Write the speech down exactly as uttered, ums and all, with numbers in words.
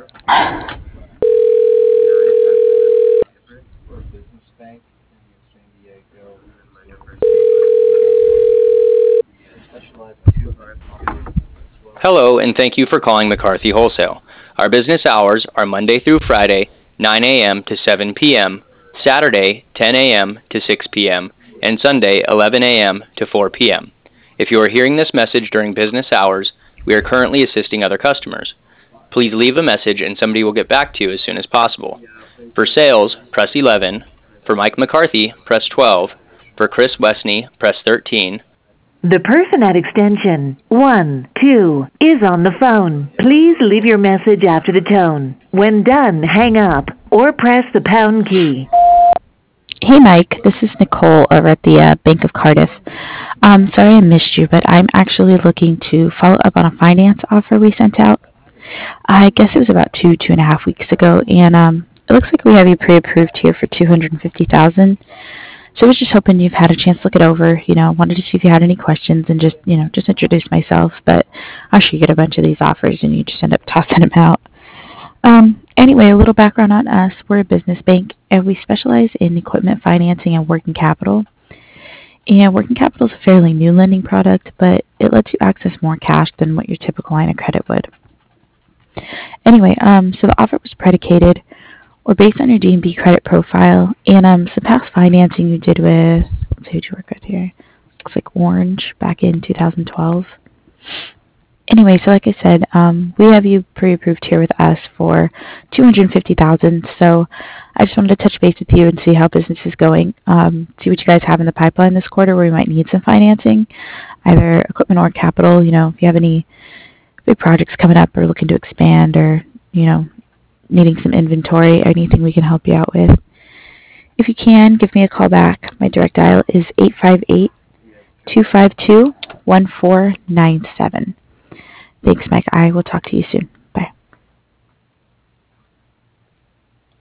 Hello, and thank you for calling McCarthy Wholesale. Our business hours are Monday through Friday, nine a m to seven p m, Saturday, ten a m to six p m, and Sunday, eleven a m to four p m. If you are hearing this message during business hours, we are currently assisting other customers. Please leave a message and somebody will get back to you as soon as possible. For sales, press eleven. For Mike McCarthy, press twelve. For Chris Wesney, press thirteen. The person at extension one two is on the phone. Please leave your message after the tone. When done, hang up or press the pound key. Hey Mike, this is Nicole over at the uh, Bank of Cardiff. Um, sorry I missed you, but I'm actually looking to follow up on a finance offer we sent out. I guess it was about two, two and a half weeks ago, and um, it looks like we have you pre-approved here for two hundred fifty thousand dollars. So I was just hoping you've had a chance to look it over. You know, wanted to see if you had any questions and just, you know, just introduce myself. But I'm sure you get a bunch of these offers and you just end up tossing them out. Um, anyway, a little background on us. We're a business bank, and we specialize in equipment financing and working capital. And working capital is a fairly new lending product, but it lets you access more cash than what your typical line of credit would. Anyway, um, so the offer was predicated or based on your D and B credit profile and um, some past financing you did with, let's see who you work with here. Looks like Orange back in two thousand twelve. Anyway, so like I said, um, we have you pre-approved here with us for two hundred fifty thousand dollars. So I just wanted to touch base with you and see how business is going. Um, see what you guys have in the pipeline this quarter where we might need some financing, either equipment or capital. You know, if you have any big projects coming up or looking to expand or, you know, needing some inventory, anything we can help you out with. If you can, give me a call back. My direct dial is eight five eight, two five two, one four nine seven. Thanks, Mike. I will talk to you soon.